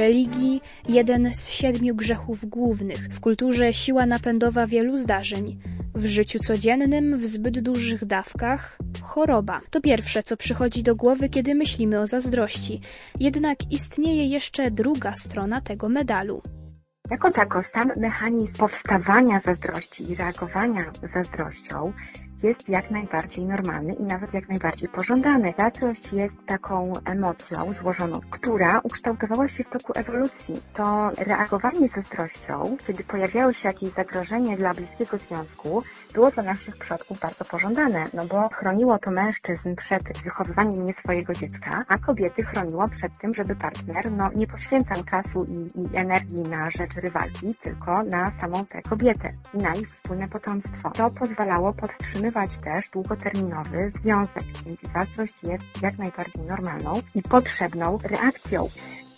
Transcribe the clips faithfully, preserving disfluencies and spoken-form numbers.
religii jeden z siedmiu grzechów głównych, w kulturze siła napędowa wielu zdarzeń, w życiu codziennym w zbyt dużych dawkach choroba. To pierwsze, co przychodzi do głowy, kiedy myślimy o zazdrości. Jednak istnieje jeszcze druga strona tego medalu. Jako tako sam mechanizm powstawania zazdrości i reagowania zazdrością jest jak najbardziej normalny i nawet jak najbardziej pożądany. Zazdrość jest taką emocją złożoną, która ukształtowała się w toku ewolucji. To reagowanie zazdrością, kiedy pojawiało się jakieś zagrożenie dla bliskiego związku, było dla naszych przodków bardzo pożądane, no bo chroniło to mężczyzn przed wychowywaniem nie swojego dziecka, a kobiety chroniło przed tym, żeby partner no, nie poświęcał czasu i, i energii na rzecz rywalki, tylko na samą tę kobietę i na ich wspólne potomstwo. To pozwalało podtrzymywać też długoterminowy związek, więc zazdrość jest jak najbardziej normalną i potrzebną reakcją.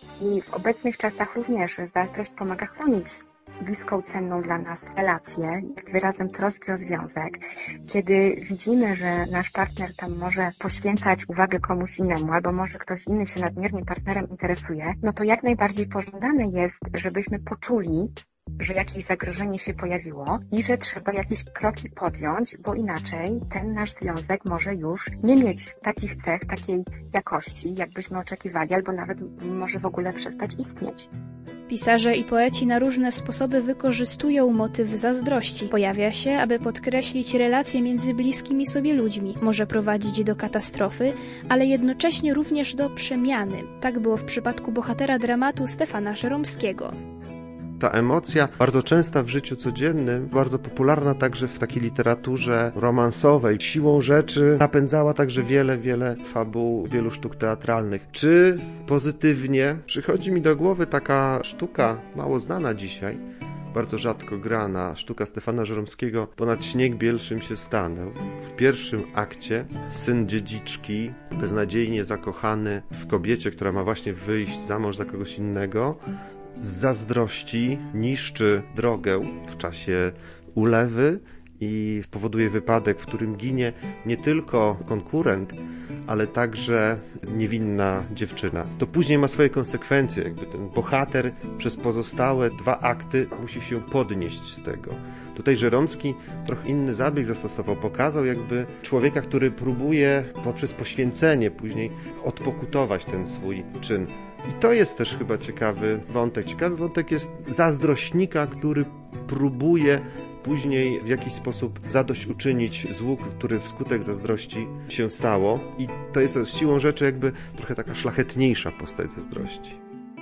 I w obecnych czasach również zazdrość pomaga chronić bliską, cenną dla nas relację, jest wyrazem troski o związek. Kiedy widzimy, że nasz partner tam może poświęcać uwagę komuś innemu, albo może ktoś inny się nadmiernie partnerem interesuje, no to jak najbardziej pożądane jest, żebyśmy poczuli, że jakieś zagrożenie się pojawiło i że trzeba jakieś kroki podjąć, bo inaczej ten nasz związek może już nie mieć takich cech, takiej jakości, jakbyśmy oczekiwali, albo nawet może w ogóle przestać istnieć. Pisarze i poeci na różne sposoby wykorzystują motyw zazdrości. Pojawia się, aby podkreślić relacje między bliskimi sobie ludźmi. Może prowadzić do katastrofy, ale jednocześnie również do przemiany. Tak było w przypadku bohatera dramatu Stefana Żeromskiego. Ta emocja, bardzo częsta w życiu codziennym, bardzo popularna także w takiej literaturze romansowej, siłą rzeczy napędzała także wiele, wiele fabuł, wielu sztuk teatralnych. Czy pozytywnie przychodzi mi do głowy taka sztuka, mało znana dzisiaj, bardzo rzadko grana, sztuka Stefana Żeromskiego Ponad śnieg bielszym się stanę. W pierwszym akcie syn dziedziczki, beznadziejnie zakochany w kobiecie, która ma właśnie wyjść za mąż za kogoś innego, z zazdrości niszczy drogę w czasie ulewy i powoduje wypadek, w którym ginie nie tylko konkurent, ale także niewinna dziewczyna. To później ma swoje konsekwencje, jakby ten bohater przez pozostałe dwa akty musi się podnieść z tego. Tutaj Żeromski trochę inny zabieg zastosował, pokazał jakby człowieka, który próbuje poprzez poświęcenie później odpokutować ten swój czyn. I to jest też chyba ciekawy wątek. Ciekawy wątek jest zazdrośnika, który próbuje później w jakiś sposób zadośćuczynić złu, który wskutek zazdrości się stało. I to jest siłą rzeczy jakby trochę taka szlachetniejsza postać zazdrości.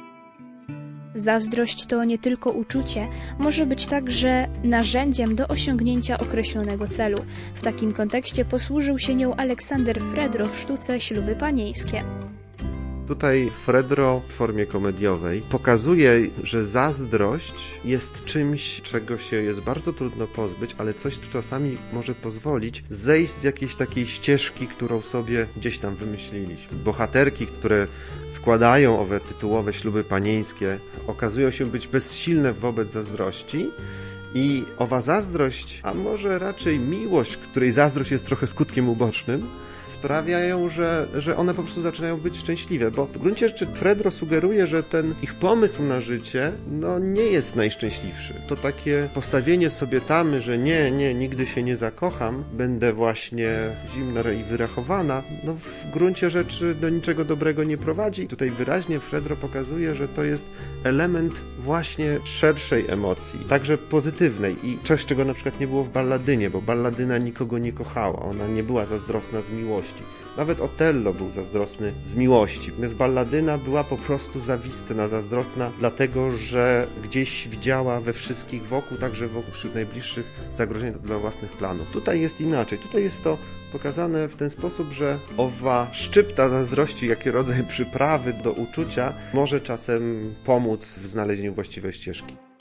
Zazdrość to nie tylko uczucie, może być także narzędziem do osiągnięcia określonego celu. W takim kontekście posłużył się nią Aleksander Fredro w sztuce Śluby panieńskie. Tutaj Fredro w formie komediowej pokazuje, że zazdrość jest czymś, czego się jest bardzo trudno pozbyć, ale coś czasami może pozwolić zejść z jakiejś takiej ścieżki, którą sobie gdzieś tam wymyśliliśmy. Bohaterki, które składają owe tytułowe śluby panieńskie, okazują się być bezsilne wobec zazdrości. I owa zazdrość, a może raczej miłość, której zazdrość jest trochę skutkiem ubocznym, sprawiają, że, że one po prostu zaczynają być szczęśliwe, bo w gruncie rzeczy Fredro sugeruje, że ten ich pomysł na życie no nie jest najszczęśliwszy. To takie postawienie sobie tamy, że nie, nie, nigdy się nie zakocham, będę właśnie zimna i wyrachowana, no w gruncie rzeczy do niczego dobrego nie prowadzi. Tutaj wyraźnie Fredro pokazuje, że to jest element właśnie szerszej emocji, także pozytywnej i coś, czego na przykład nie było w Balladynie, bo Balladyna nikogo nie kochała, ona nie była zazdrosna z miłości. Nawet Otello był zazdrosny z miłości. Natomiast Balladyna była po prostu zawistna, zazdrosna, dlatego że gdzieś widziała we wszystkich wokół, także wokół wśród najbliższych zagrożeń dla własnych planów. Tutaj jest inaczej. Tutaj jest to pokazane w ten sposób, że owa szczypta zazdrości, jaki rodzaj przyprawy do uczucia, może czasem pomóc w znalezieniu właściwej ścieżki.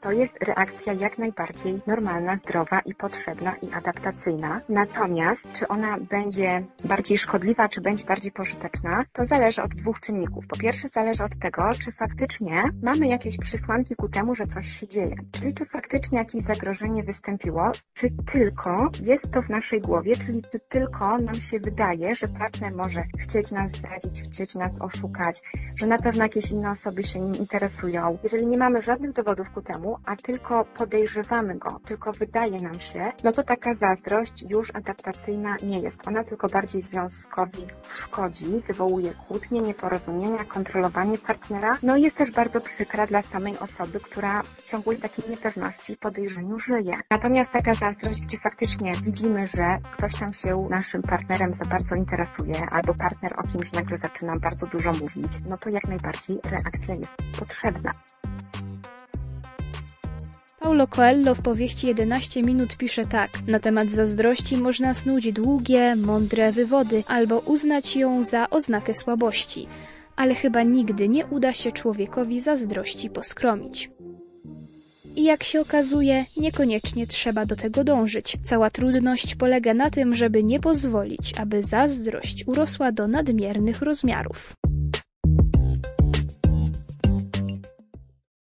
To jest reakcja jak najbardziej normalna, zdrowa i potrzebna i adaptacyjna. Natomiast czy ona będzie bardziej szkodliwa, czy będzie bardziej pożyteczna, to zależy od dwóch czynników. Po pierwsze zależy od tego, czy faktycznie mamy jakieś przesłanki ku temu, że coś się dzieje. Czyli czy faktycznie jakieś zagrożenie wystąpiło, czy tylko jest to w naszej głowie, czyli czy tylko nam się wydaje, że partner może chcieć nas zdradzić, chcieć nas oszukać, że na pewno jakieś inne osoby się nim interesują. Jeżeli nie mamy żadnych dowodów ku temu, a tylko podejrzewamy go, tylko wydaje nam się, no to taka zazdrość już adaptacyjna nie jest. Ona tylko bardziej związkowi szkodzi, wywołuje kłótnie, nieporozumienia, kontrolowanie partnera. No i jest też bardzo przykra dla samej osoby, która w ciągłej takiej niepewności i podejrzeniu żyje. Natomiast taka zazdrość, gdzie faktycznie widzimy, że ktoś tam się naszym partnerem za bardzo interesuje, albo partner o kimś nagle zaczyna bardzo dużo mówić, no to jak najbardziej reakcja jest potrzebna. Paulo Coelho w powieści jedenaście minut pisze tak: na temat zazdrości można snuć długie, mądre wywody albo uznać ją za oznakę słabości, ale chyba nigdy nie uda się człowiekowi zazdrości poskromić. I jak się okazuje, niekoniecznie trzeba do tego dążyć. Cała trudność polega na tym, żeby nie pozwolić, aby zazdrość urosła do nadmiernych rozmiarów.